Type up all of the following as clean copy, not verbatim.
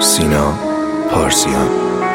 سینا پارسیان.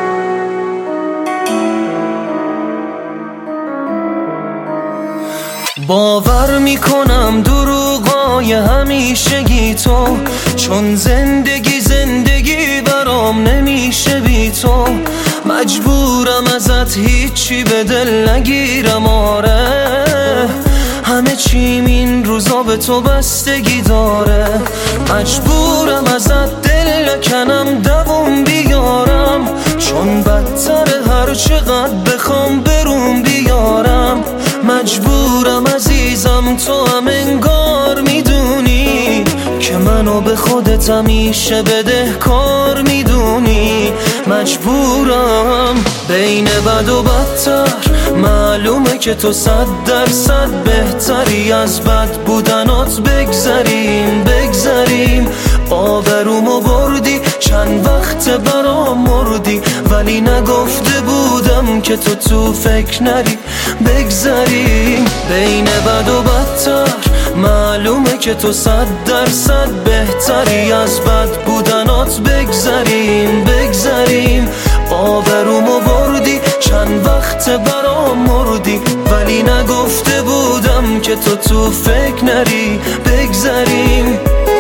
باور میکنم دروغای همیشگی تو، چون زندگی برام نمیشه بی تو. مجبورم ازت هیچی به دل نگیرم، آره همه چیم این روزا به تو بستگی داره. مجبورم ازت دل نکنم دووم بیارم، چون بدتره هر چقدر بخوام برون بیارم. مجبورم عزیزم تو هم انگار میدونی که منو به خودت همیشه بدهکار میدونی. مجبورم بین بد و بدتر، معلومه که تو 100% بهتری، از بد بودنات بگذریم. آبرومو بردی، چند وقت برام مردی، ولی نگفته بودم که تو فکر نری. بگذریم بین بد و بدتر، معلومه که تو 100% بهتری، از بد بودنات بگذریم. آبرومو بردی، چند وقت برام مردی، ولی نگفته بودم که تو فکر نری. بگذریم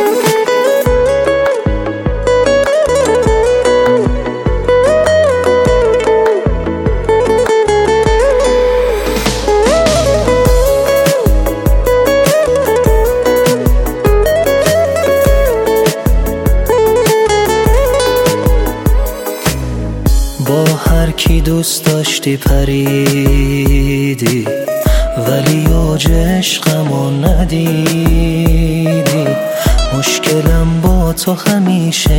با هر کی دوست داشتی پریدی، ولی اوج عشقمو ندیدی. مشکلم با تو همیشه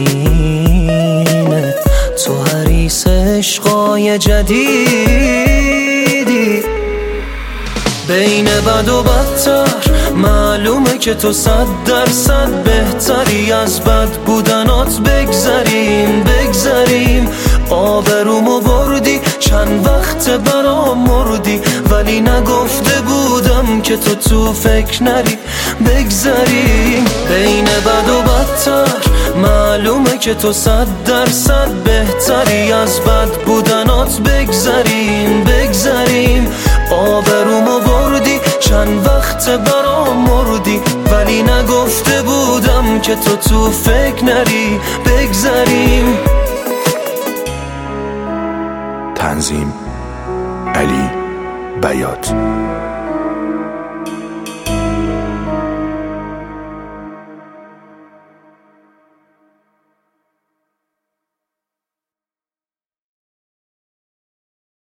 اینه، تو حریص عشقای جدیدی. بین بد و بدتر، معلومه که تو 100% بهتری، از بد بودنات بگذریم. آبرومو بردی، چند وقت برام مردی، ولی نگفته بودم که تو فکر نری. بگذریم بین بد و بدتر، معلومه که تو 100% بهتری، از بد بودنات بگذریم. آبرومو بردی، چند وقت برام مردی، ولی نگفته بودم که تو فکر نری. بگذریم. تنظیم علی بیات.